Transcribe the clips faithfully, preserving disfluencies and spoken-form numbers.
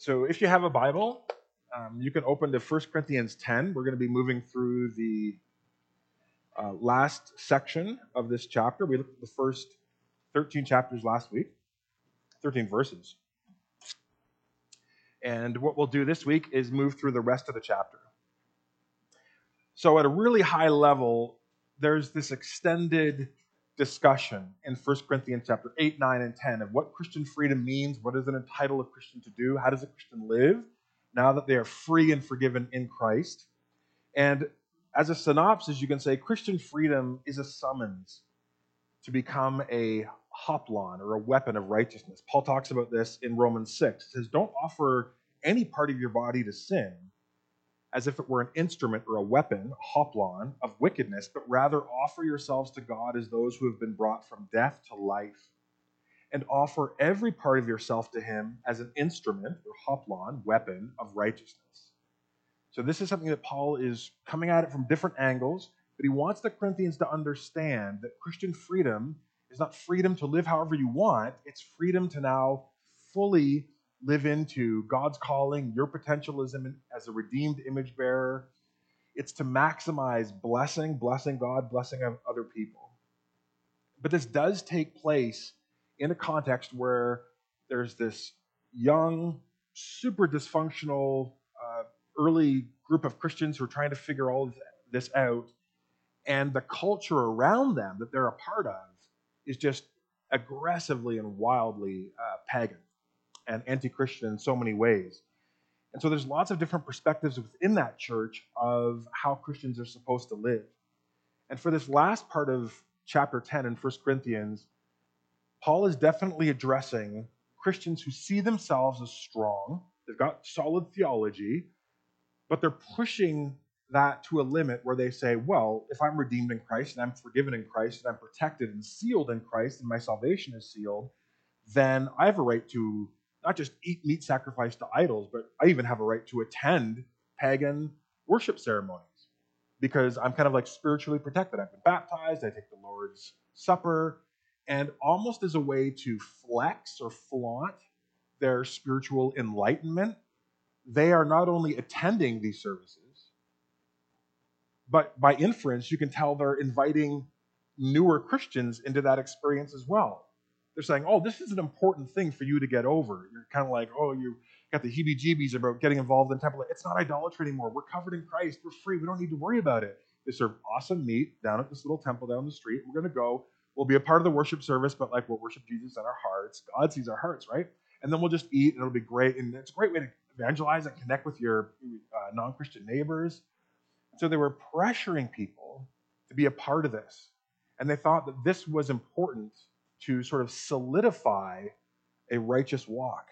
So if you have a Bible, um, you can open to First Corinthians ten. We're going to be moving through the uh, last section of this chapter. We looked at the first thirteen chapters last week, thirteen verses. And what we'll do this week is move through the rest of the chapter. So at a really high level, there's this extended discussion in First Corinthians chapter eight, nine, and ten of what Christian freedom means, what does it entitle a Christian to do, how does a Christian live now that they are free and forgiven in Christ. And as a synopsis, you can say Christian freedom is a summons to become a hoplon or a weapon of righteousness. Paul talks about this in Romans six. He says, don't offer any part of your body to sin as if it were an instrument or a weapon, a hoplon of wickedness, but rather offer yourselves to God as those who have been brought from death to life, and offer every part of yourself to him as an instrument or hoplon, weapon of righteousness. So this is something that Paul is coming at it from different angles, but he wants the Corinthians to understand that Christian freedom is not freedom to live however you want, it's freedom to now fully live into God's calling, your potential as a redeemed image bearer. It's to maximize blessing, blessing God, blessing other people. But this does take place in a context where there's this young, super dysfunctional, uh, early group of Christians who are trying to figure all of this out, and the culture around them that they're a part of is just aggressively and wildly uh, pagan and anti-Christian in so many ways. And so there's lots of different perspectives within that church of how Christians are supposed to live. And for this last part of chapter ten in First Corinthians, Paul is definitely addressing Christians who see themselves as strong, they've got solid theology, but they're pushing that to a limit where they say, well, if I'm redeemed in Christ and I'm forgiven in Christ and I'm protected and sealed in Christ and my salvation is sealed, then I have a right to not just eat meat sacrificed to idols, but I even have a right to attend pagan worship ceremonies because I'm kind of like spiritually protected. I've been baptized, I take the Lord's Supper, and almost as a way to flex or flaunt their spiritual enlightenment, they are not only attending these services, but by inference, you can tell they're inviting newer Christians into that experience as well. They're saying, oh, this is an important thing for you to get over. You're kind of like, oh, you got the heebie-jeebies about getting involved in temple. It's not idolatry anymore. We're covered in Christ. We're free. We don't need to worry about it. They serve awesome meat down at this little temple down the street. We're going to go. We'll be a part of the worship service, but like we'll worship Jesus in our hearts. God sees our hearts, right? And then we'll just eat, and it'll be great. And it's a great way to evangelize and connect with your uh, non-Christian neighbors. So they were pressuring people to be a part of this. And they thought that this was important to sort of solidify a righteous walk.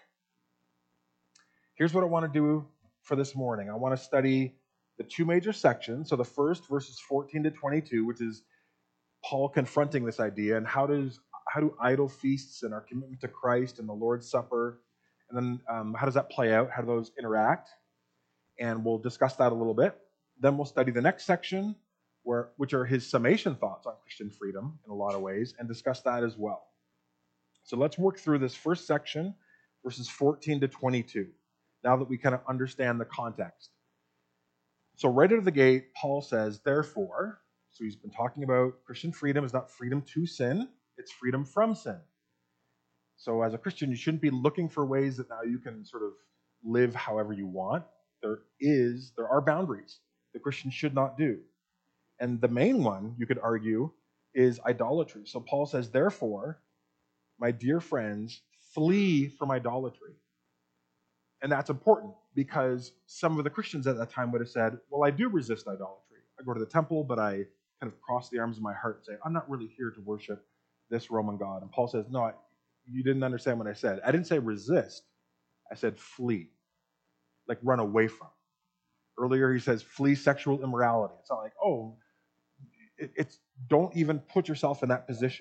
Here's what I want to do for this morning. I want to study the two major sections. So the first, verses fourteen to twenty-two, which is Paul confronting this idea, and how does how do idol feasts and our commitment to Christ and the Lord's Supper, and then um, how does that play out? How do those interact? And we'll discuss that a little bit. Then we'll study the next section, where which are his summation thoughts on Christian freedom in a lot of ways, and discuss that as well. So let's work through this first section, verses fourteen to twenty-two, now that we kind of understand the context. So right out of the gate, Paul says, therefore, so he's been talking about Christian freedom is not freedom to sin, it's freedom from sin. So as a Christian, you shouldn't be looking for ways that now you can sort of live however you want. There is, there are boundaries that Christians should not do. And the main one, you could argue, is idolatry. So Paul says, therefore, my dear friends, flee from idolatry. And that's important because some of the Christians at that time would have said, well, I do resist idolatry. I go to the temple, but I kind of cross the arms of my heart and say, I'm not really here to worship this Roman God. And Paul says, no, you didn't understand what I said. I didn't say resist. I said flee, like run away from. Earlier he says flee sexual immorality. It's not like, oh, it, it's don't even put yourself in that position.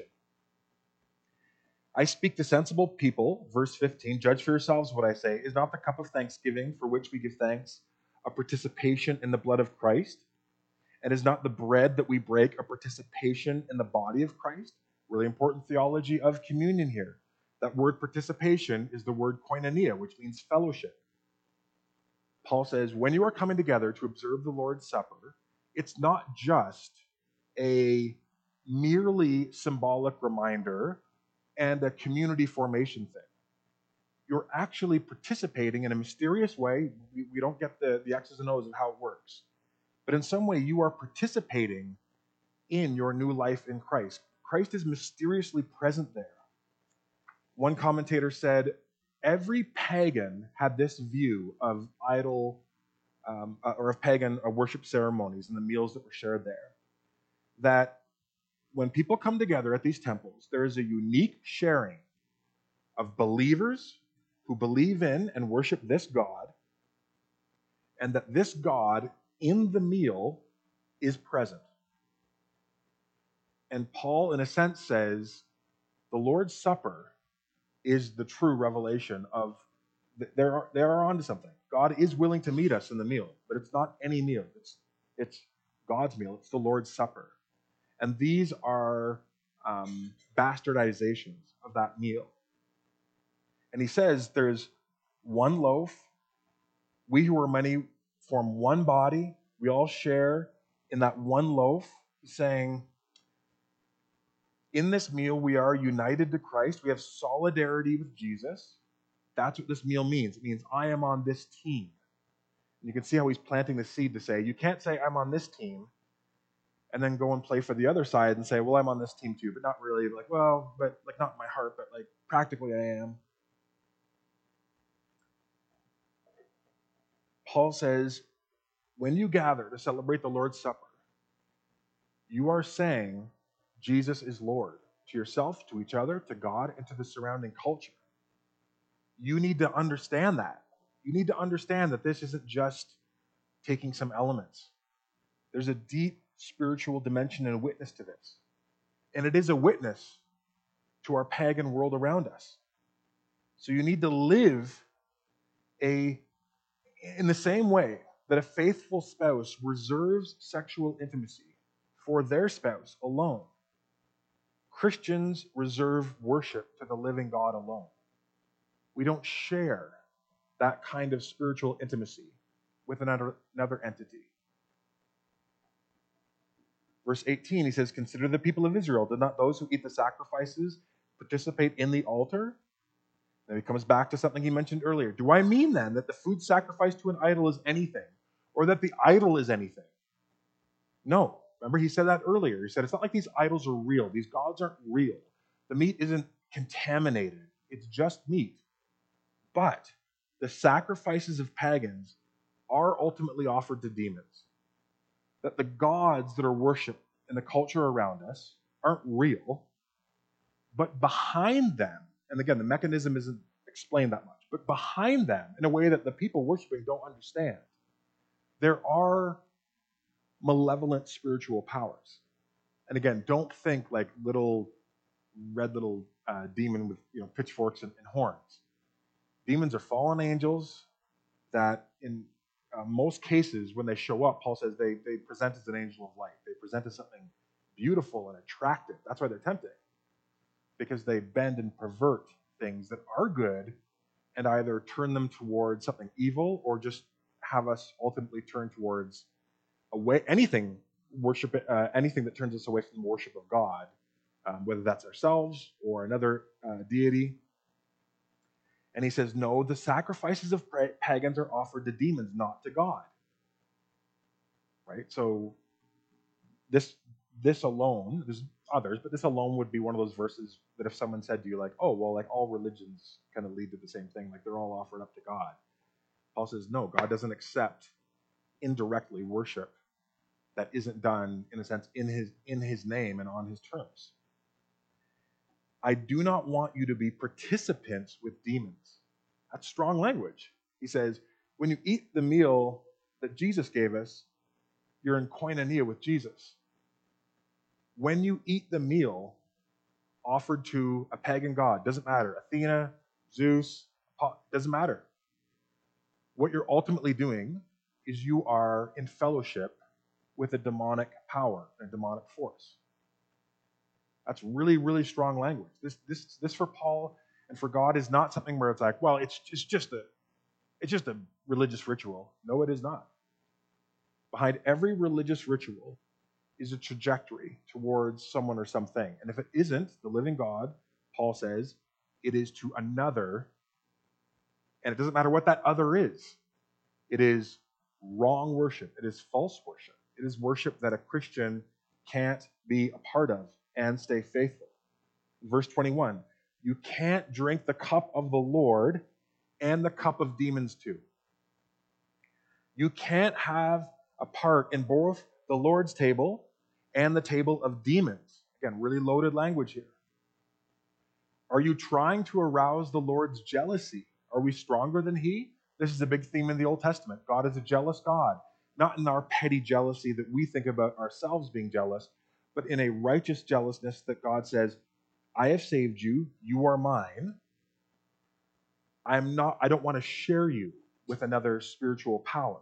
I speak to sensible people, verse fifteen, judge for yourselves what I say. Is not the cup of thanksgiving for which we give thanks a participation in the blood of Christ? And is not the bread that we break a participation in the body of Christ? Really important theology of communion here. That word participation is the word koinonia, which means fellowship. Paul says, when you are coming together to observe the Lord's Supper, it's not just a merely symbolic reminder and a community formation thing. You're actually participating in a mysterious way. We, we don't get the, the X's and O's of how it works. But in some way, you are participating in your new life in Christ. Christ is mysteriously present there. One commentator said, every pagan had this view of idol um, or of pagan uh, worship ceremonies and the meals that were shared there. That when people come together at these temples, there is a unique sharing of believers who believe in and worship this God, and that this God in the meal is present. And Paul, in a sense, says the Lord's Supper is the true revelation of they're, they're onto something. God is willing to meet us in the meal, but it's not any meal. It's, it's God's meal. It's the Lord's Supper. And these are um, bastardizations of that meal. And he says there's one loaf. We who are many form one body. We all share in that one loaf. He's saying, in this meal, we are united to Christ. We have solidarity with Jesus. That's what this meal means. It means I am on this team. And you can see how he's planting the seed to say, you can't say I'm on this team and then go and play for the other side and say, well, I'm on this team too, but not really. Like, well, but like not in my heart, but like practically I am. Paul says, when you gather to celebrate the Lord's Supper, you are saying Jesus is Lord to yourself, to each other, to God, and to the surrounding culture. You need to understand that. You need to understand that this isn't just taking some elements. There's a deep spiritual dimension and witness to this. And it is a witness to our pagan world around us. So you need to live a in the same way that a faithful spouse reserves sexual intimacy for their spouse alone. Christians reserve worship to the living God alone. We don't share that kind of spiritual intimacy with another, another entity. Verse eighteen, he says, consider the people of Israel. Did not those who eat the sacrifices participate in the altar? Then he comes back to something he mentioned earlier. Do I mean then that the food sacrificed to an idol is anything, or that the idol is anything? No. Remember, he said that earlier. He said it's not like these idols are real. These gods aren't real. The meat isn't contaminated. It's just meat. But the sacrifices of pagans are ultimately offered to demons. That the gods that are worshipped in the culture around us aren't real, but behind them, and again, the mechanism isn't explained that much, but behind them, in a way that the people worshiping don't understand, there are malevolent spiritual powers. And again, don't think like little red little uh, demon with you know pitchforks and, and horns. Demons are fallen angels that in uh, most cases, when they show up, Paul says they, they present as an angel of light. They present as something beautiful and attractive. That's why they're tempting. Because they bend and pervert things that are good and either turn them towards something evil or just have us ultimately turn towards away anything worship uh, anything that turns us away from the worship of God, um, whether that's ourselves or another uh, deity. And he says, no, the sacrifices of pagans are offered to demons, not to God. Right? So this this alone, there's others, but this alone would be one of those verses that if someone said to you, like, oh, well, like all religions kind of lead to the same thing, like they're all offered up to God. Paul says, no, God doesn't accept indirectly worship that isn't done, in a sense, in his in his name and on his terms. I do not want you to be participants with demons. That's strong language. He says, when you eat the meal that Jesus gave us, you're in koinonia with Jesus. When you eat the meal offered to a pagan god, doesn't matter, Athena, Zeus, doesn't matter. What you're ultimately doing is you are in fellowship with a demonic power, a demonic force. That's really, really strong language. This, this, this for Paul and for God is not something where it's like, well, it's, it's just a, It's just a religious ritual. No, it is not. Behind every religious ritual is a trajectory towards someone or something. And if it isn't the living God, Paul says, it is to another, and it doesn't matter what that other is. It is wrong worship. It is false worship. It is worship that a Christian can't be a part of and stay faithful. Verse twenty-one, you can't drink the cup of the Lord and the cup of demons too. You can't have a part in both the Lord's table and the table of demons. Again, really loaded language here. Are you trying to arouse the Lord's jealousy? Are we stronger than he? This is a big theme in the Old Testament. God is a jealous God, not in our petty jealousy that we think about ourselves being jealous, but in a righteous jealousness that God says, I have saved you, you are mine. I'm not, I don't want to share you with another spiritual power.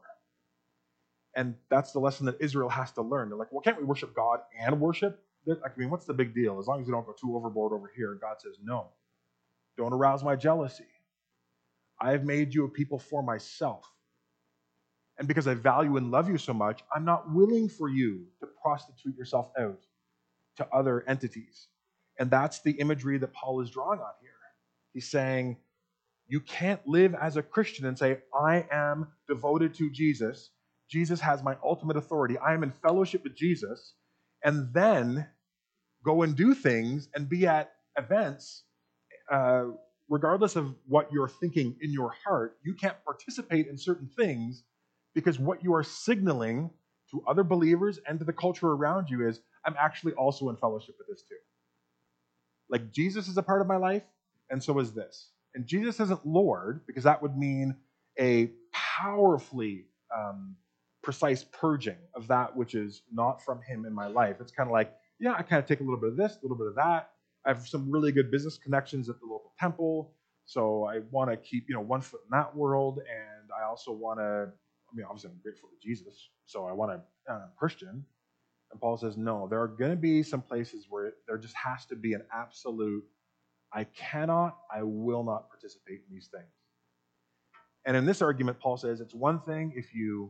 And that's the lesson that Israel has to learn. They're like, well, can't we worship God and worship? I mean, what's the big deal? As long as you don't go too overboard over here. God says, no, don't arouse my jealousy. I have made you a people for myself. And because I value and love you so much, I'm not willing for you to prostitute yourself out to other entities. And that's the imagery that Paul is drawing on here. He's saying, you can't live as a Christian and say, I am devoted to Jesus. Jesus has my ultimate authority. I am in fellowship with Jesus. And then go and do things and be at events, uh, regardless of what you're thinking in your heart. You can't participate in certain things because what you are signaling to other believers and to the culture around you is, I'm actually also in fellowship with this too. Like, Jesus is a part of my life, and so is this. And Jesus isn't Lord, because that would mean a powerfully um, precise purging of that which is not from him in my life. It's kind of like, yeah, I kind of take a little bit of this, a little bit of that. I have some really good business connections at the local temple, so I want to keep, you know, one foot in that world, and I also want to, I mean, obviously I'm grateful to Jesus, so I want to, I'm Christian. And Paul says, no, there are going to be some places where there just has to be an absolute, I cannot, I will not participate in these things. And in this argument, Paul says it's one thing if you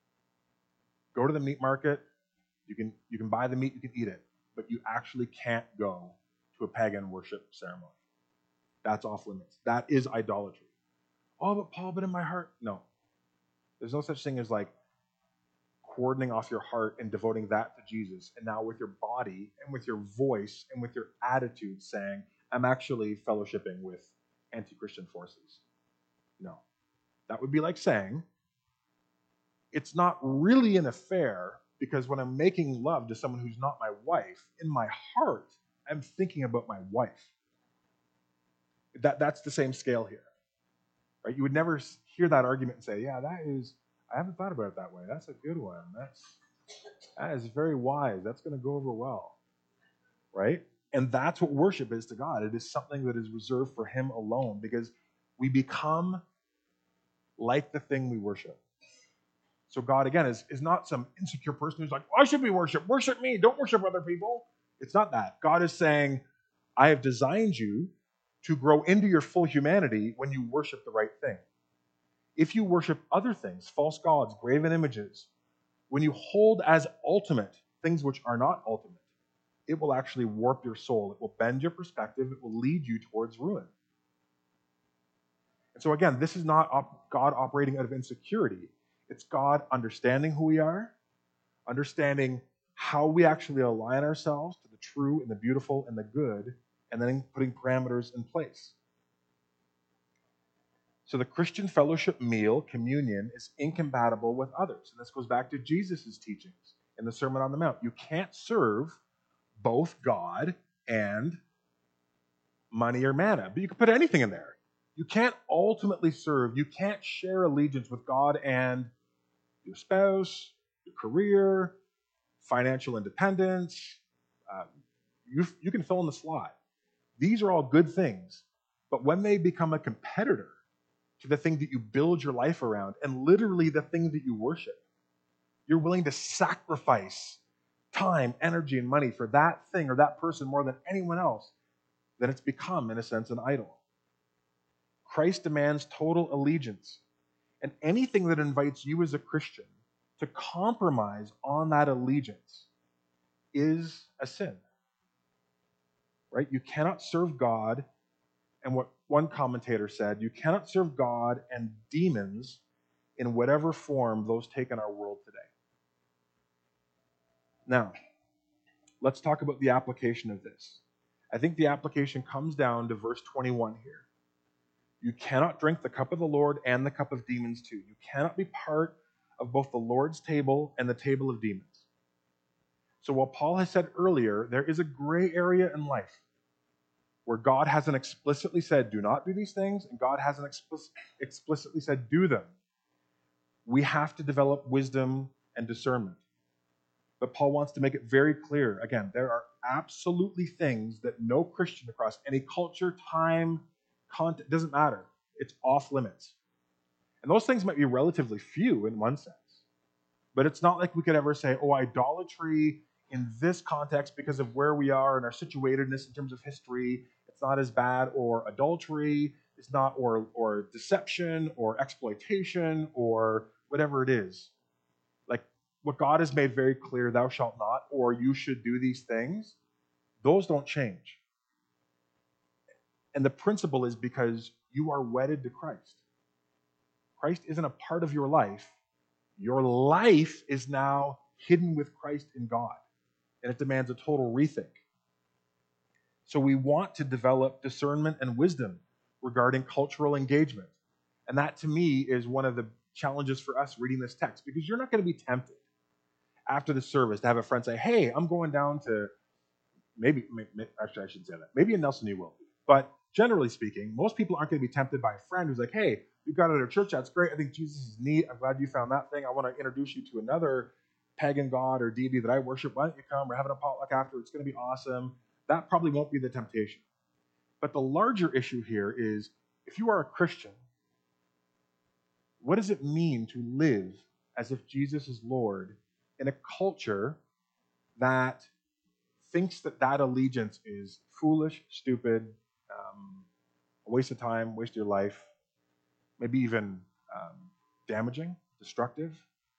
go to the meat market, you can you can buy the meat, you can eat it, but you actually can't go to a pagan worship ceremony. That's off limits. That is idolatry. Oh, but Paul, but in my heart, no. There's no such thing as like cordoning off your heart and devoting that to Jesus, and now with your body and with your voice and with your attitude saying, I'm actually fellowshipping with anti-Christian forces. No. That would be like saying, it's not really an affair because when I'm making love to someone who's not my wife, in my heart, I'm thinking about my wife. That, that's the same scale here. Right? You would never hear that argument and say, yeah, that is, I haven't thought about it that way. That's a good one. That's, that is very wise. That's going to go over well. Right? And that's what worship is to God. It is something that is reserved for him alone because we become like the thing we worship. So God, again, is, is not some insecure person who's like, why should we worship? Worship me. Don't worship other people. It's not that. God is saying, I have designed you to grow into your full humanity when you worship the right thing. If you worship other things, false gods, graven images, when you hold as ultimate things which are not ultimate, it will actually warp your soul. It will bend your perspective. It will lead you towards ruin. And so again, this is not op- God operating out of insecurity. It's God understanding who we are, understanding how we actually align ourselves to the true and the beautiful and the good, and then putting parameters in place. So the Christian fellowship meal, communion, is incompatible with others. And this goes back to Jesus' teachings in the Sermon on the Mount. You can't serve both God and money or manna, but you can put anything in there. You can't ultimately serve, you can't share allegiance with God and your spouse, your career, financial independence. Uh, you, you can fill in the slot. These are all good things, but when they become a competitor to the thing that you build your life around and literally the thing that you worship, you're willing to sacrifice time, energy, and money for that thing or that person more than anyone else, then it's become, in a sense, an idol. Christ demands total allegiance. And anything that invites you as a Christian to compromise on that allegiance is a sin. Right? You cannot serve God, and what one commentator said, you cannot serve God and demons in whatever form those take in our world today. Now, let's talk about the application of this. I think the application comes down to verse twenty-one here. You cannot drink the cup of the Lord and the cup of demons too. You cannot be part of both the Lord's table and the table of demons. So while Paul has said earlier, there is a gray area in life where God hasn't explicitly said, do not do these things, and God hasn't explicit, explicitly said, do them. We have to develop wisdom and discernment. But Paul wants to make it very clear. Again, there are absolutely things that no Christian across any culture, time, content, doesn't matter. It's off limits. And those things might be relatively few in one sense. But it's not like we could ever say, oh, idolatry in this context, because of where we are and our situatedness in terms of history, it's not as bad, or adultery is not, or, or deception, or exploitation, or whatever it is. Like, what God has made very clear, thou shalt not, or you should do these things, those don't change. And the principle is because you are wedded to Christ. Christ isn't a part of your life. Your life is now hidden with Christ in God, and it demands a total rethink. So we want to develop discernment and wisdom regarding cultural engagement. And that, to me, is one of the challenges for us reading this text, because you're not going to be tempted after the service to have a friend say, hey, I'm going down to, maybe, maybe actually I shouldn't say that, maybe in Nelson you will. But generally speaking, most people aren't going to be tempted by a friend who's like, hey, you got it at our church, that's great, I think Jesus is neat, I'm glad you found that thing, I want to introduce you to another pagan god or deity that I worship, why don't you come, we're having a potluck after, it's going to be awesome. That probably won't be the temptation. But the larger issue here is, if you are a Christian, what does it mean to live as if Jesus is Lord in a culture that thinks that that allegiance is foolish, stupid, um, a waste of time, waste of your life, maybe even um, damaging, destructive?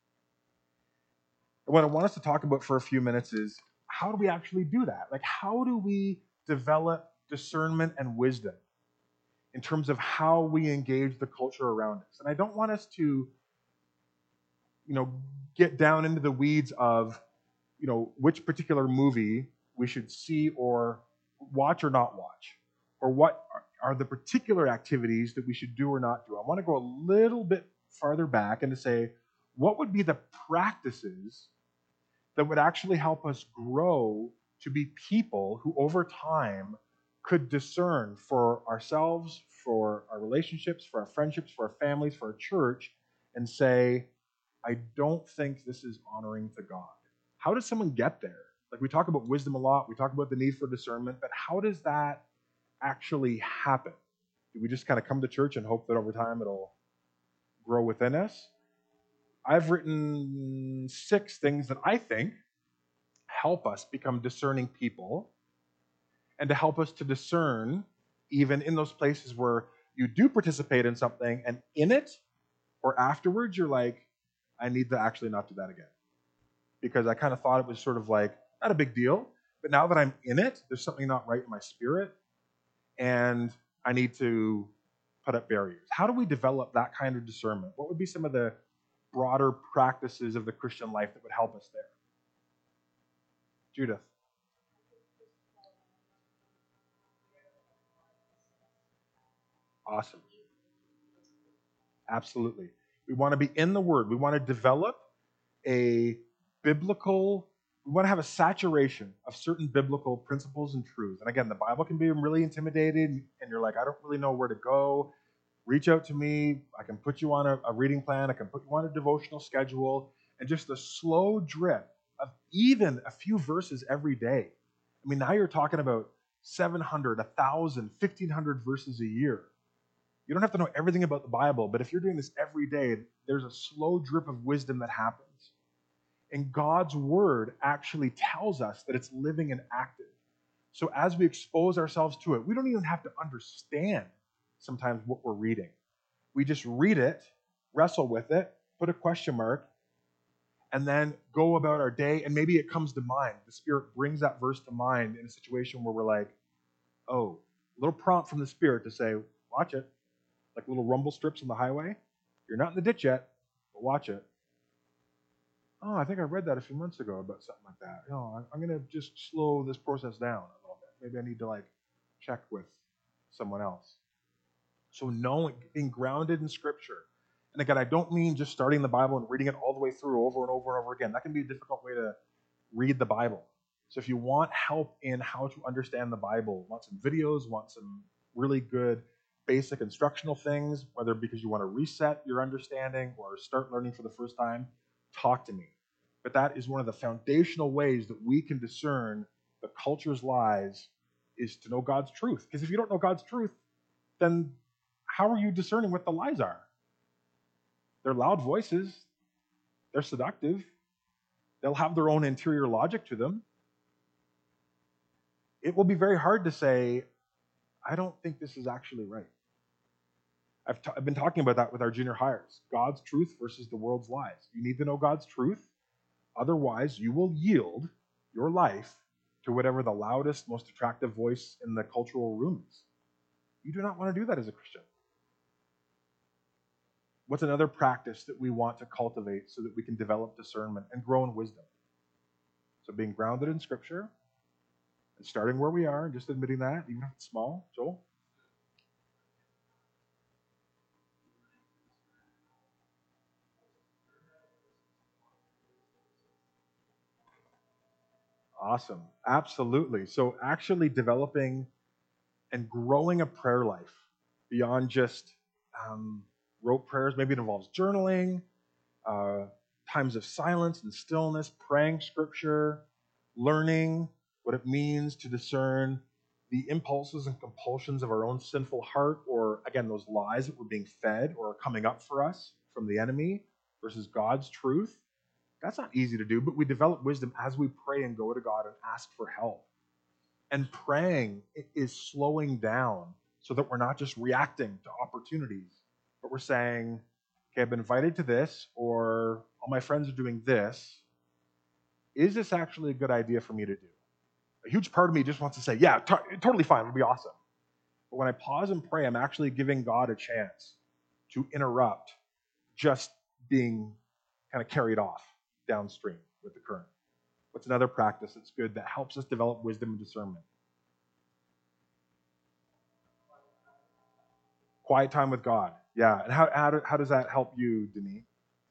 And what I want us to talk about for a few minutes is, how do we actually do that? Like, how do we develop discernment and wisdom in terms of how we engage the culture around us? And I don't want us to, you know, get down into the weeds of, you know, which particular movie we should see or watch or not watch, or what are the particular activities that we should do or not do. I want to go a little bit farther back and to say, what would be the practices that would actually help us grow to be people who over time could discern for ourselves, for our relationships, for our friendships, for our families, for our church, and say, I don't think this is honoring to God. How does someone get there? Like, we talk about wisdom a lot, we talk about the need for discernment, but how does that actually happen? Do we just kind of come to church and hope that over time it'll grow within us? I've written six things that I think help us become discerning people, and to help us to discern even in those places where you do participate in something and in it or afterwards you're like, I need to actually not do that again. Because I kind of thought it was sort of like, not a big deal, but now that I'm in it, there's something not right in my spirit, and I need to put up barriers. How do we develop that kind of discernment? What would be some of the broader practices of the Christian life that would help us there? Judith. Awesome. Absolutely. We want to be in the Word. We want to develop a biblical, we want to have a saturation of certain biblical principles and truths. And again, the Bible can be really intimidating, and you're like, I don't really know where to go. Reach out to me. I can put you on a, a reading plan. I can put you on a devotional schedule. And just a slow drip of even a few verses every day. I mean, now you're talking about seven hundred, one thousand, fifteen hundred verses a year. You don't have to know everything about the Bible, but if you're doing this every day, there's a slow drip of wisdom that happens. And God's Word actually tells us that it's living and active. So as we expose ourselves to it, we don't even have to understand sometimes what we're reading. We just read it, wrestle with it, put a question mark, and then go about our day, and maybe it comes to mind. The Spirit brings that verse to mind in a situation where we're like, oh, a little prompt from the Spirit to say, watch it, like little rumble strips on the highway. You're not in the ditch yet, but watch it. Oh, I think I read that a few months ago about something like that. No, I'm going to just slow this process down a little bit. Maybe I need to like check with someone else. So knowing, being grounded in Scripture. And again, I don't mean just starting the Bible and reading it all the way through over and over and over again. That can be a difficult way to read the Bible. So if you want help in how to understand the Bible, want some videos, want some really good basic instructional things, whether because you want to reset your understanding or start learning for the first time, talk to me. But that is one of the foundational ways that we can discern the culture's lies, is to know God's truth. Because if you don't know God's truth, then how are you discerning what the lies are? They're loud voices. They're seductive. They'll have their own interior logic to them. It will be very hard to say, I don't think this is actually right. I've, t- I've been talking about that with our junior hires. God's truth versus the world's lies. You need to know God's truth. Otherwise, you will yield your life to whatever the loudest, most attractive voice in the cultural room is. You do not want to do that as a Christian. What's another practice that we want to cultivate so that we can develop discernment and grow in wisdom? So being grounded in Scripture and starting where we are and just admitting that, even if it's small. Joel? Awesome. Absolutely. So actually developing and growing a prayer life beyond just um, rote prayers. Maybe it involves journaling, uh, times of silence and stillness, praying Scripture, learning what it means to discern the impulses and compulsions of our own sinful heart, or again, those lies that we're being fed or are coming up for us from the enemy versus God's truth. That's not easy to do, but we develop wisdom as we pray and go to God and ask for help. And praying is slowing down so that we're not just reacting to opportunities, but we're saying, okay, I've been invited to this, or all my friends are doing this. Is this actually a good idea for me to do? A huge part of me just wants to say, yeah, t- totally fine, it'll be awesome. But when I pause and pray, I'm actually giving God a chance to interrupt just being kind of carried off downstream with the current. What's another practice that's good that helps us develop wisdom and discernment? Quiet time with God. Yeah. And how, how, do, how does that help you, Denis?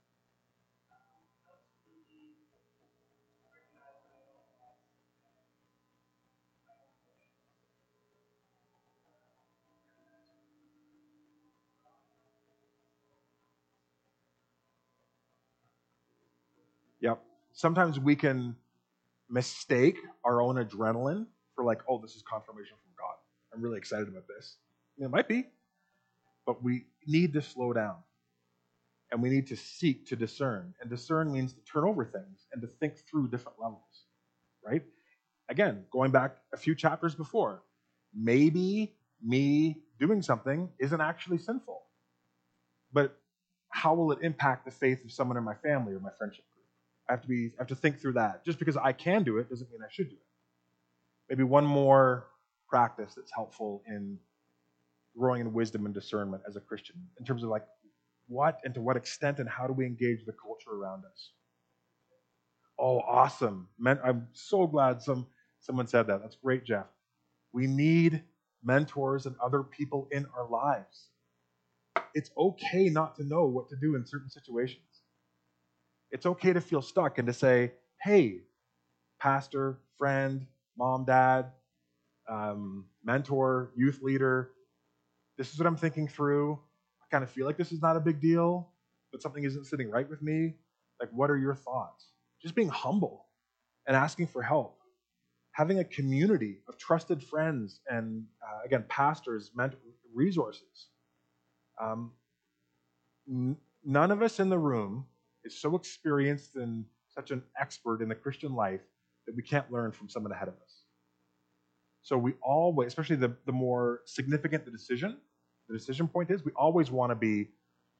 Yep. Sometimes we can mistake our own adrenaline for like, oh, this is confirmation from God. I'm really excited about this. I mean, it might be, but we need to slow down. And we need to seek to discern. And discern means to turn over things and to think through different levels, right? Again, going back a few chapters before, maybe me doing something isn't actually sinful, but how will it impact the faith of someone in my family or my friendship group? I have to be, I have to think through that. Just because I can do it doesn't mean I should do it. Maybe one more practice that's helpful in growing in wisdom and discernment as a Christian, in terms of like what and to what extent and how do we engage the culture around us. Oh, awesome. Men- I'm so glad some someone said that. That's great, Jeff. We need mentors and other people in our lives. It's okay not to know what to do in certain situations. It's okay to feel stuck and to say, hey, pastor, friend, mom, dad, um, mentor, youth leader, this is what I'm thinking through. I kind of feel like this is not a big deal, but something isn't sitting right with me. Like, what are your thoughts? Just being humble and asking for help. Having a community of trusted friends and, uh, again, pastors, mentor, resources. Um, n- none of us in the room is so experienced and such an expert in the Christian life that we can't learn from someone ahead of us. So we always, especially the, the more significant the decision, the decision point is, we always want to be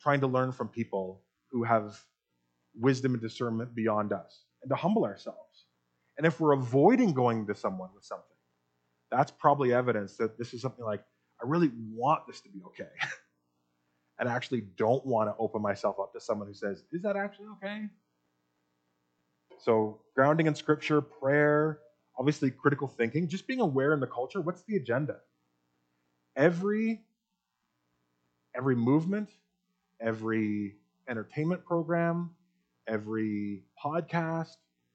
trying to learn from people who have wisdom and discernment beyond us, and to humble ourselves. And if we're avoiding going to someone with something, that's probably evidence that this is something like, I really want this to be okay. And I actually don't want to open myself up to someone who says, is that actually okay? So grounding in scripture, prayer, obviously critical thinking, just being aware in the culture, what's the agenda? Every, every movement, every entertainment program, every podcast,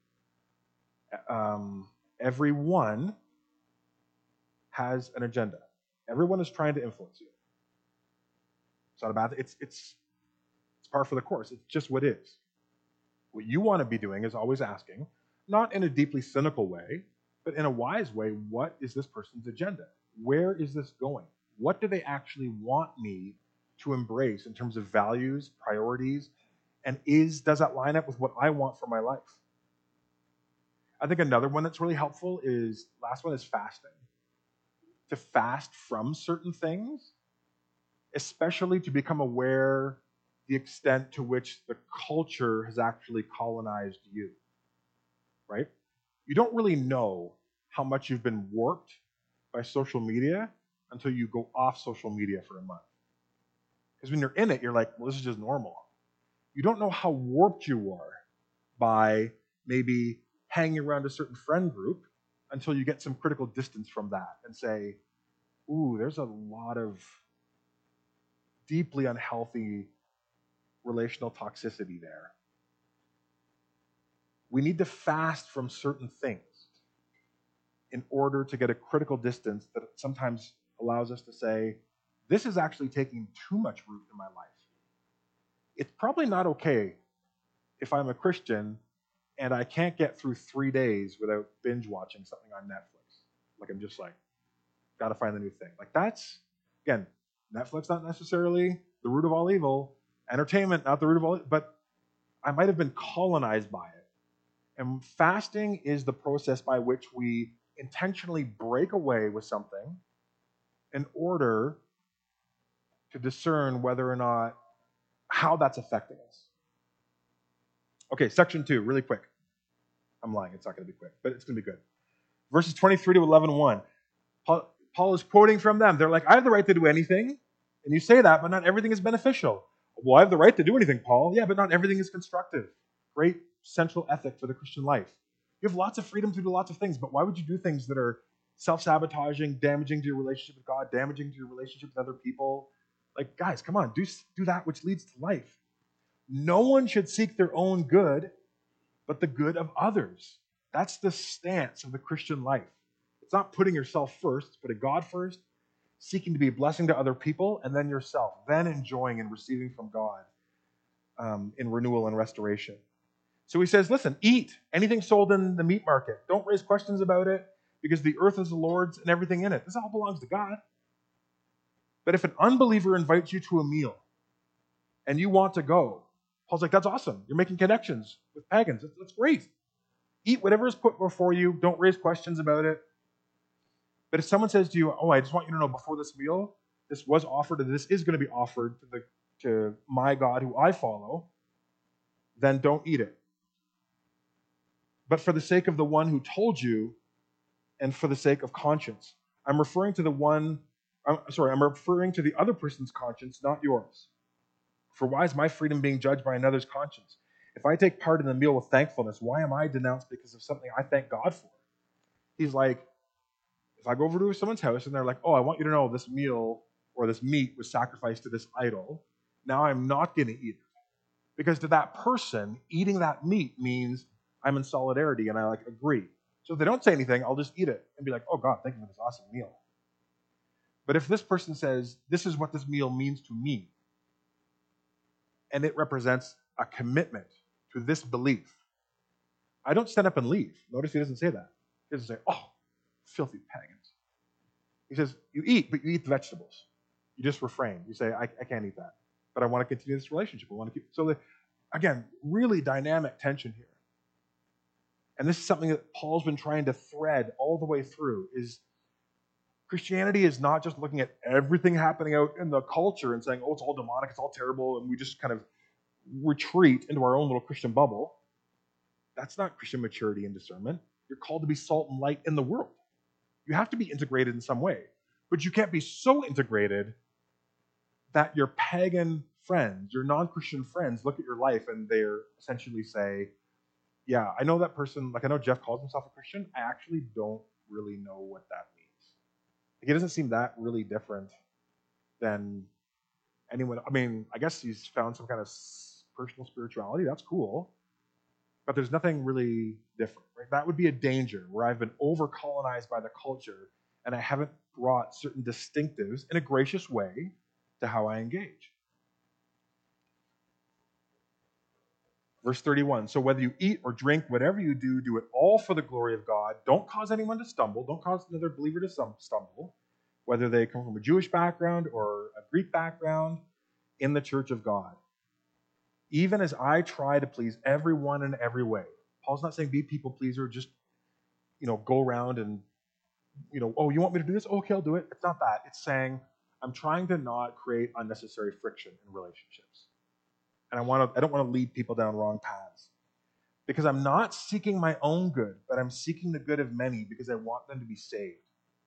um, everyone has an agenda. Everyone is trying to influence you. It's not a bad thing. It's, it's, it's par for the course. It's just what is. What you want to be doing is always asking, not in a deeply cynical way, but in a wise way, what is this person's agenda? Where is this going? What do they actually want me to embrace in terms of values, priorities, and is does that line up with what I want for my life? I think another one that's really helpful is, last one is fasting. To fast from certain things, especially to become aware the extent to which the culture has actually colonized you, right? You don't really know how much you've been warped by social media until you go off social media for a month. Because when you're in it, you're like, well, this is just normal. You don't know how warped you are by maybe hanging around a certain friend group until you get some critical distance from that and say, ooh, there's a lot of deeply unhealthy relational toxicity there. We need to fast from certain things in order to get a critical distance that sometimes allows us to say, this is actually taking too much root in my life. It's probably not okay if I'm a Christian and I can't get through three days without binge watching something on Netflix. Like I'm just like, gotta find the new thing. Like that's, again, Netflix not necessarily the root of all evil, entertainment not the root of all evil, but I might have been colonized by it. And fasting is the process by which we intentionally break away with something in order to discern whether or not, how that's affecting us. Okay, section two, really quick. I'm lying, it's not going to be quick, but it's going to be good. Verses twenty-three to eleven one. Paul, Paul is quoting from them. They're like, I have the right to do anything. And you say that, but not everything is beneficial. Well, I have the right to do anything, Paul. Yeah, but not everything is constructive. Great central ethic for the Christian life. You have lots of freedom to do lots of things, but why would you do things that are self-sabotaging, damaging to your relationship with God, damaging to your relationship with other people? Like, guys, come on, do, do that which leads to life. No one should seek their own good, but the good of others. That's the stance of the Christian life. It's not putting yourself first, it's putting God first, seeking to be a blessing to other people, and then yourself, then enjoying and receiving from God um, in renewal and restoration. So he says, listen, eat anything sold in the meat market. Don't raise questions about it, because the earth is the Lord's and everything in it. This all belongs to God. But if an unbeliever invites you to a meal and you want to go, Paul's like, that's awesome. You're making connections with pagans. That's, that's great. Eat whatever is put before you. Don't raise questions about it. But if someone says to you, oh, I just want you to know before this meal, this was offered and this is going to be offered to, the, to my God who I follow, then don't eat it. But for the sake of the one who told you and for the sake of conscience. I'm referring to the one, I'm sorry, I'm referring to the other person's conscience, not yours. For why is my freedom being judged by another's conscience? If I take part in the meal with thankfulness, why am I denounced because of something I thank God for? He's like, if I go over to someone's house and they're like, oh, I want you to know this meal or this meat was sacrificed to this idol, now I'm not going to eat it. Because to that person, eating that meat means I'm in solidarity and I like agree. So if they don't say anything, I'll just eat it and be like, oh God, thank you for this awesome meal. But if this person says, this is what this meal means to me, and it represents a commitment to this belief, I don't stand up and leave. Notice he doesn't say that. He doesn't say, oh, filthy pagans. He says, you eat, but you eat the vegetables. You just refrain. You say, I, I can't eat that. But I want to continue this relationship. I want to keep. So, the, again, really dynamic tension here. And this is something that Paul's been trying to thread all the way through, is Christianity is not just looking at everything happening out in the culture and saying, oh, it's all demonic, it's all terrible, and we just kind of retreat into our own little Christian bubble. That's not Christian maturity and discernment. You're called to be salt and light in the world. You have to be integrated in some way. But you can't be so integrated that your pagan friends, your non-Christian friends, look at your life and they're essentially say, yeah, I know that person, like I know Jeff calls himself a Christian. I actually don't really know what that means. Like, it doesn't seem that really different than anyone. I mean, I guess he's found some kind of personal spirituality. That's cool. But there's nothing really different, right? That would be a danger where I've been over-colonized by the culture and I haven't brought certain distinctives in a gracious way to how I engage. Verse thirty-one, so whether you eat or drink, whatever you do, do it all for the glory of God. Don't cause anyone to stumble. Don't cause another believer to stumble, whether they come from a Jewish background or a Greek background, in the church of God. Even as I try to please everyone in every way. Paul's not saying be people pleaser, just, you know, go around and, you know, oh, you want me to do this? Okay, I'll do it. It's not that. It's saying I'm trying to not create unnecessary friction in relationships. And I want to, I don't want to lead people down wrong paths. Because I'm not seeking my own good, but I'm seeking the good of many because I want them to be saved.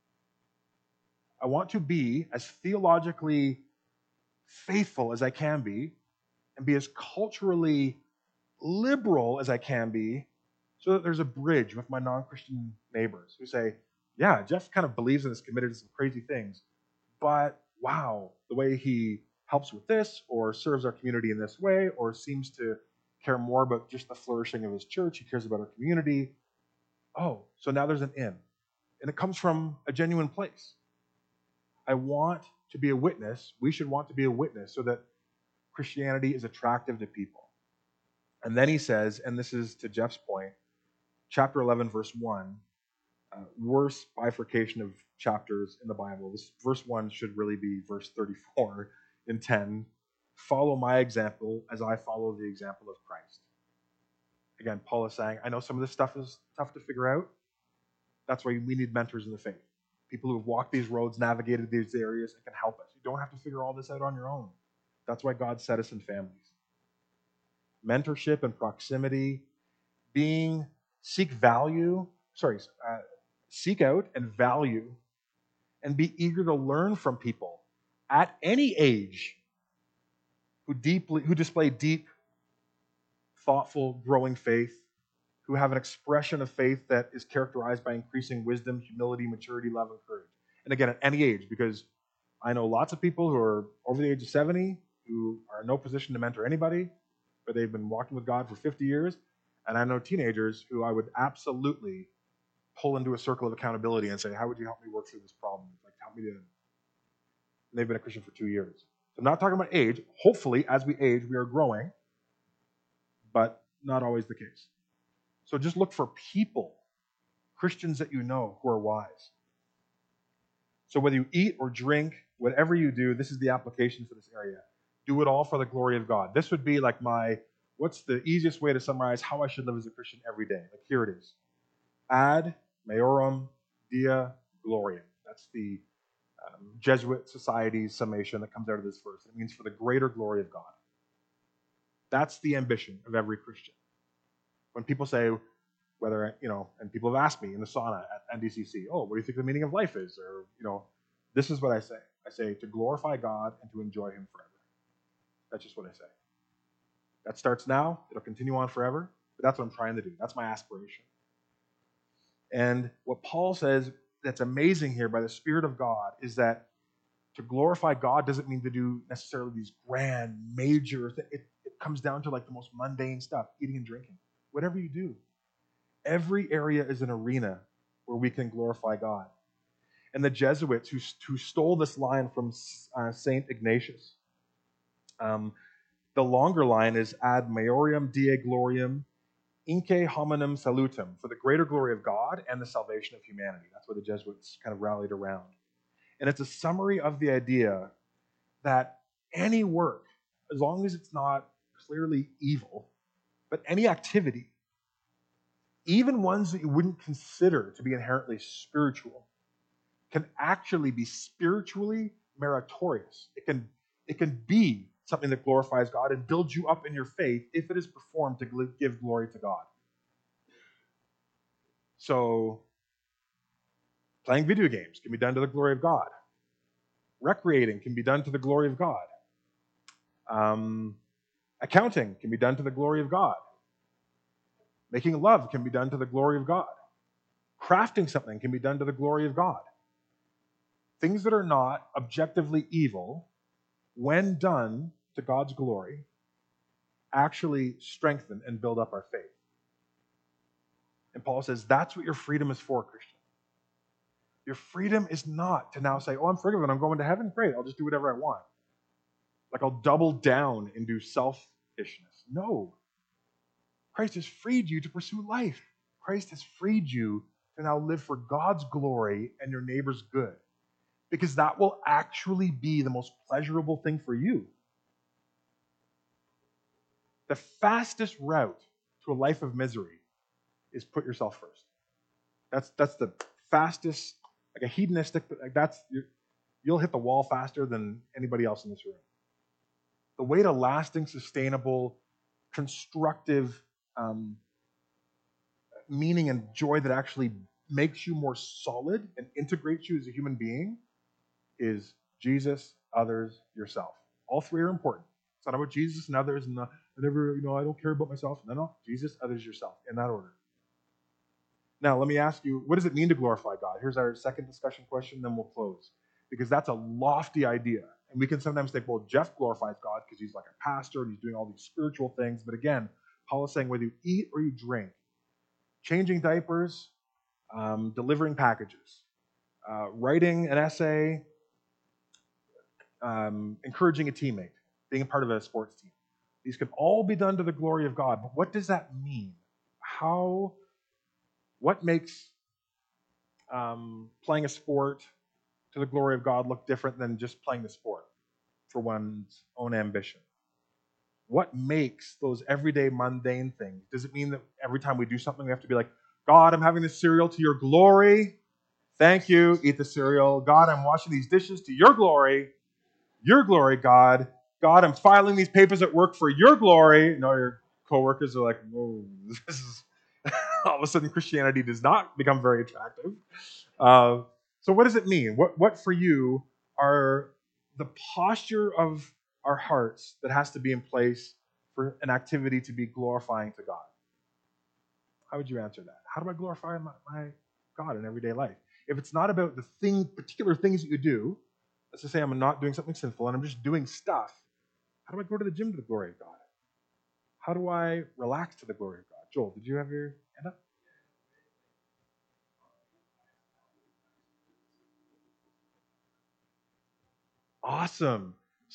I want to be as theologically faithful as I can be and be as culturally liberal as I can be so that there's a bridge with my non-Christian neighbors who say, yeah, Jeff kind of believes and is committed to some crazy things, but wow, the way he helps with this or serves our community in this way or seems to care more about just the flourishing of his church, he cares about our community. Oh, so now there's an in. And it comes from a genuine place. I want to be a witness. We should want to be a witness so that Christianity is attractive to people. And then he says, and this is to Jeff's point, chapter eleven, verse one, uh, worst bifurcation of chapters in the Bible. This verse one should really be verse thirty-four in ten. Follow my example as I follow the example of Christ. Again, Paul is saying, I know some of this stuff is tough to figure out. That's why we need mentors in the faith. People who have walked these roads, navigated these areas, and can help us. You don't have to figure all this out on your own. That's why God set us in families. Mentorship and proximity, being, seek value, sorry, uh, seek out and value, and be eager to learn from people at any age who deeply, who display deep, thoughtful, growing faith, who have an expression of faith that is characterized by increasing wisdom, humility, maturity, love, and courage. And again, at any age, because I know lots of people who are over the age of seventy who are in no position to mentor anybody, but they've been walking with God for fifty years. And I know teenagers who I would absolutely pull into a circle of accountability and say, how would you help me work through this problem? Like, help me to... And they've been a Christian for two years. So I'm not talking about age. Hopefully, as we age, we are growing, but not always the case. So just look for people, Christians that you know who are wise. So whether you eat or drink, whatever you do, this is the application for this area. Do it all for the glory of God. This would be like my, what's the easiest way to summarize how I should live as a Christian every day? Like, here it is. Ad Maiorum Dei Gloriam. That's the um, Jesuit Society's summation that comes out of this verse. It means for the greater glory of God. That's the ambition of every Christian. When people say, whether, you know, and people have asked me in the sauna at N D C C, oh, what do you think the meaning of life is? Or, you know, this is what I say. I say to glorify God and to enjoy him forever. That's just what I say. That starts now. It'll continue on forever. But that's what I'm trying to do. That's my aspiration. And what Paul says that's amazing here by the Spirit of God is that to glorify God doesn't mean to do necessarily these grand, major things. It, it comes down to like the most mundane stuff, eating and drinking. Whatever you do. Every area is an arena where we can glorify God. And the Jesuits who, who stole this line from uh, Saint Ignatius, um, the longer line is ad Maiorum Dei Gloriam Inque Hominum Salutem, for the greater glory of God and the salvation of humanity. That's what the Jesuits kind of rallied around. And it's a summary of the idea that any work, as long as it's not clearly evil, but any activity, even ones that you wouldn't consider to be inherently spiritual, can actually be spiritually meritorious. It can, it can be something that glorifies God and builds you up in your faith if it is performed to give glory to God. So, playing video games can be done to the glory of God. Recreating can be done to the glory of God. Um, accounting can be done to the glory of God. Making love can be done to the glory of God. Crafting something can be done to the glory of God. Things that are not objectively evil, when done to God's glory, actually strengthen and build up our faith. And Paul says that's what your freedom is for, Christian. Your freedom is not to now say, oh, I'm forgiven, I'm going to heaven, great, I'll just do whatever I want. Like I'll double down and do selfishness. No. Christ has freed you to pursue life. Christ has freed you to now live for God's glory and your neighbor's good. Because that will actually be the most pleasurable thing for you. The fastest route to a life of misery is put yourself first. That's that's the fastest, like a hedonistic, like that's, you'll hit the wall faster than anybody else in this room. The way to lasting, sustainable, constructive um, meaning and joy that actually makes you more solid and integrates you as a human being is Jesus, others, yourself. All three are important. It's not about Jesus and others and not, I never, you know, I don't care about myself. No, no, Jesus, others, yourself, in that order. Now, let me ask you, what does it mean to glorify God? Here's our second discussion question, then we'll close. Because that's a lofty idea. And we can sometimes think, well, Jeff glorifies God because he's like a pastor and he's doing all these spiritual things. But again, Paul is saying whether you eat or you drink, changing diapers, um, delivering packages, uh, writing an essay, um, encouraging a teammate, being a part of a sports team. These can all be done to the glory of God. But what does that mean? How, what makes um, playing a sport to the glory of God look different than just playing the sport for one's own ambition? What makes those everyday mundane things? Does it mean that every time we do something, we have to be like, God, I'm having this cereal to your glory. Thank you. Eat the cereal. God, I'm washing these dishes to your glory. Your glory, God. God, I'm filing these papers at work for your glory. No, your coworkers are like, whoa, this is all of a sudden Christianity does not become very attractive. Uh, so what does it mean? What, what for you are the posture of our hearts that has to be in place for an activity to be glorifying to God? How would you answer that? How do I glorify my, my God in everyday life? If it's not about the thing, particular things that you do, let's just say I'm not doing something sinful and I'm just doing stuff, how do I go to the gym to the glory of God? How do I relax to the glory of God? Joel, did you have your hand up? Awesome.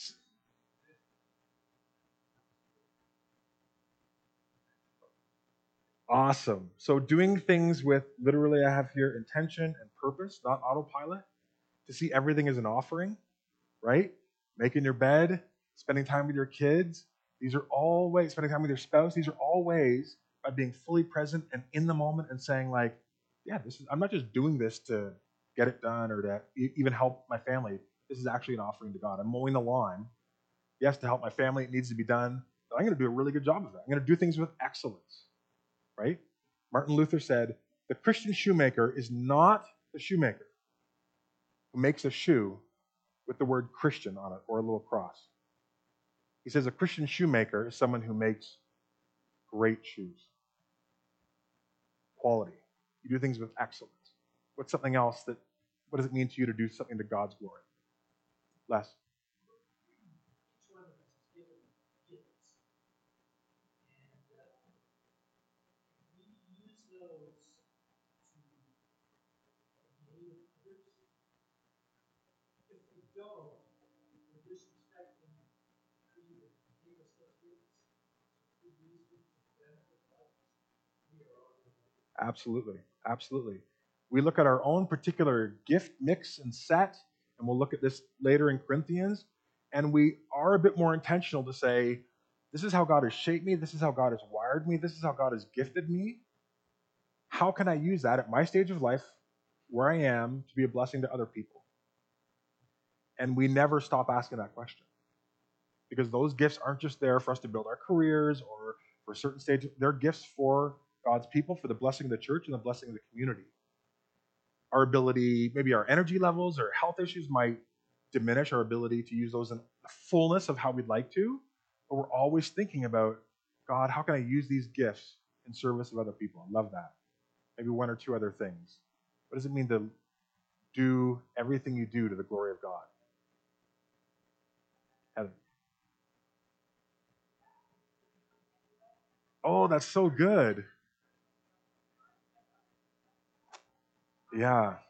Awesome. So doing things with, literally I have here, intention and purpose, not autopilot, to see everything as an offering, right? Making your bed, spending time with your kids. These are all ways, spending time with your spouse, these are all ways by being fully present and in the moment and saying like, yeah, this is, I'm not just doing this to get it done or to e- even help my family. This is actually an offering to God. I'm mowing the lawn. Yes, to help my family, it needs to be done, but I'm going to do a really good job of it. I'm going to do things with excellence, right? Martin Luther said, the Christian shoemaker is not the shoemaker who makes a shoe with the word Christian on it or a little cross. He says a Christian shoemaker is someone who makes great shoes. Quality. You do things with excellence. What's something else that, what does it mean to you to do something to God's glory? Les? Absolutely. Absolutely. We look at our own particular gift mix and set, and we'll look at this later in Corinthians, and we are a bit more intentional to say, this is how God has shaped me, this is how God has wired me, this is how God has gifted me. How can I use that at my stage of life where I am to be a blessing to other people? And we never stop asking that question. Because those gifts aren't just there for us to build our careers or for a certain stage. They're gifts for God's people, for the blessing of the church and the blessing of the community. Our ability, maybe our energy levels or health issues might diminish our ability to use those in the fullness of how we'd like to, but we're always thinking about, God, how can I use these gifts in service of other people? I love that. Maybe one or two other things. What does it mean to do everything you do to the glory of God? Heather. Oh, that's so good. Yeah.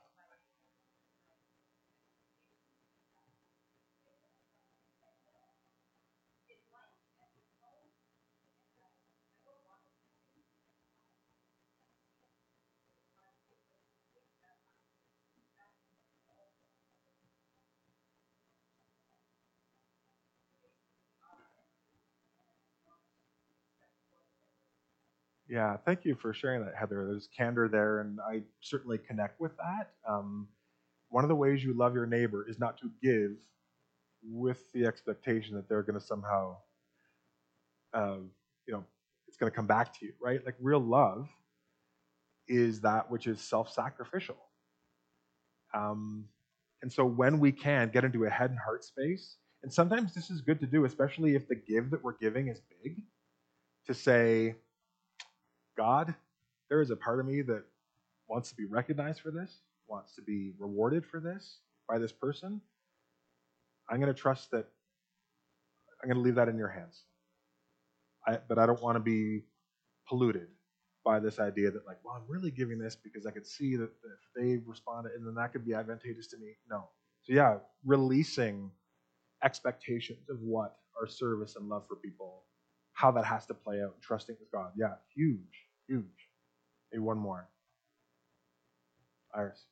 Yeah, thank you for sharing that, Heather. There's candor there, and I certainly connect with that. Um, one of the ways you love your neighbor is not to give with the expectation that they're going to somehow, uh, you know, it's going to come back to you, right? Like real love is that which is self-sacrificial. Um, and so when we can get into a head and heart space, and sometimes this is good to do, especially if the give that we're giving is big, to say, God, there is a part of me that wants to be recognized for this, wants to be rewarded for this by this person. I'm going to trust that I'm going to leave that in your hands. I, but I don't want to be polluted by this idea that, like, well, I'm really giving this because I could see that if they responded, and then that could be advantageous to me. No. So, yeah, releasing expectations of what our service and love for people, how that has to play out, and trusting with God. Yeah, huge, huge. Maybe one more. Iris.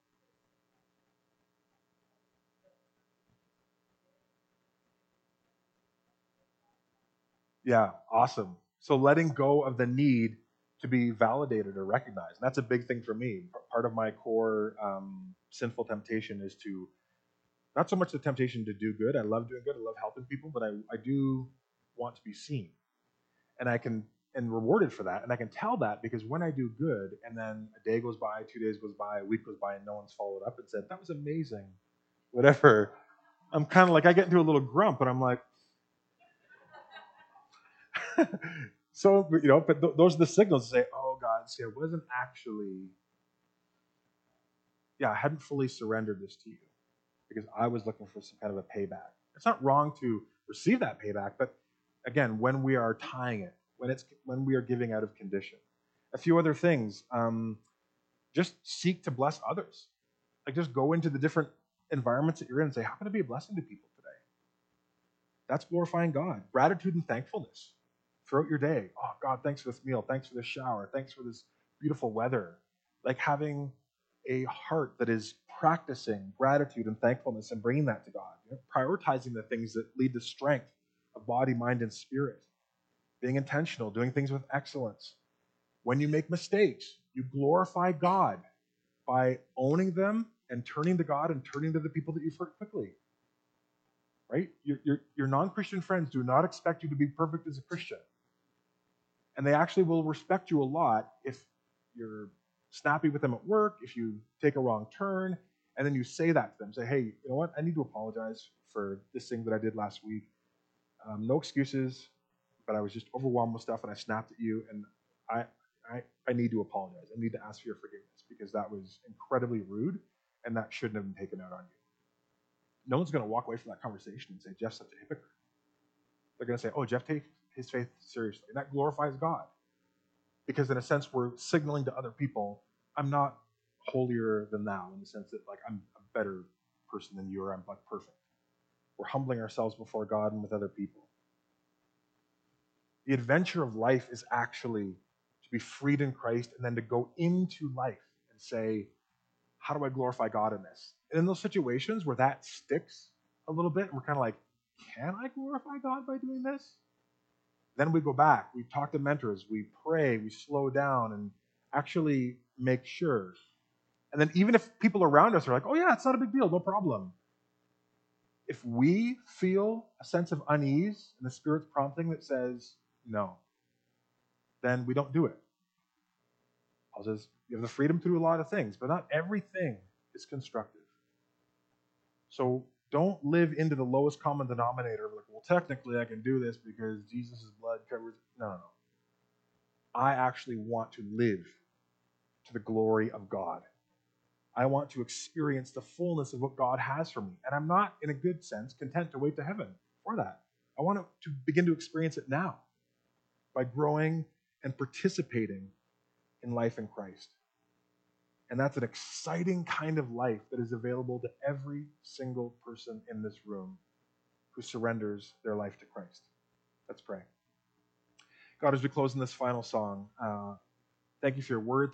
Yeah, awesome. So letting go of the need to be validated or recognized. That's a big thing for me. Part of my core um, sinful temptation is to, not so much the temptation to do good. I love doing good. I love helping people, but I, I do want to be seen. And I can, and rewarded for that. And I can tell that because when I do good and then a day goes by, two days goes by, a week goes by, and no one's followed up and said, that was amazing, whatever. I'm kind of like, I get into a little grump and I'm like, so, you know, but th- those are the signals to say, oh, God, see, I wasn't actually, yeah, I hadn't fully surrendered this to you because I was looking for some kind of a payback. It's not wrong to receive that payback, but again, when we are tying it, when it's when we are giving out of condition. A few other things, um, just seek to bless others. Like just go into the different environments that you're in and say, how can I be a blessing to people today? That's glorifying God. Gratitude and thankfulness throughout your day. Oh, God, thanks for this meal. Thanks for this shower. Thanks for this beautiful weather. Like having a heart that is practicing gratitude and thankfulness and bringing that to God. You know, prioritizing the things that lead to strength of body, mind, and spirit. Being intentional, doing things with excellence. When you make mistakes, you glorify God by owning them and turning to God and turning to the people that you've hurt quickly. Right? Your, your, your non-Christian friends do not expect you to be perfect as a Christian. And they actually will respect you a lot if you're snappy with them at work, if you take a wrong turn, and then you say that to them. Say, hey, you know what? I need to apologize for this thing that I did last week. Um, no excuses, but I was just overwhelmed with stuff and I snapped at you, and I, I, I need to apologize. I need to ask for your forgiveness because that was incredibly rude and that shouldn't have been taken out on you. No one's going to walk away from that conversation and say, Jeff's such a hypocrite. They're going to say, oh, Jeff takes his faith seriously. And that glorifies God. Because in a sense, we're signaling to other people, I'm not holier than thou, in the sense that like I'm a better person than you, or I'm like perfect. We're humbling ourselves before God and with other people. The adventure of life is actually to be freed in Christ and then to go into life and say, how do I glorify God in this? And in those situations where that sticks a little bit, and we're kind of like, can I glorify God by doing this? Then we go back, we talk to mentors, we pray, we slow down and actually make sure And then even if people around us are like, oh yeah, it's not a big deal, no problem. If we feel a sense of unease and the Spirit's prompting that says no, then we don't do it. I'll just, you have the freedom to do a lot of things, but not everything is constructive. So don't live into the lowest common denominator of like, well, technically I can do this because Jesus' blood covers. No, no, no. I actually want to live to the glory of God. I want to experience the fullness of what God has for me. And I'm not, in a good sense, content to wait to heaven for that. I want to begin to experience it now by growing and participating in life in Christ. And that's an exciting kind of life that is available to every single person in this room who surrenders their life to Christ. Let's pray. God, as we close in this final song, uh, thank you for your word.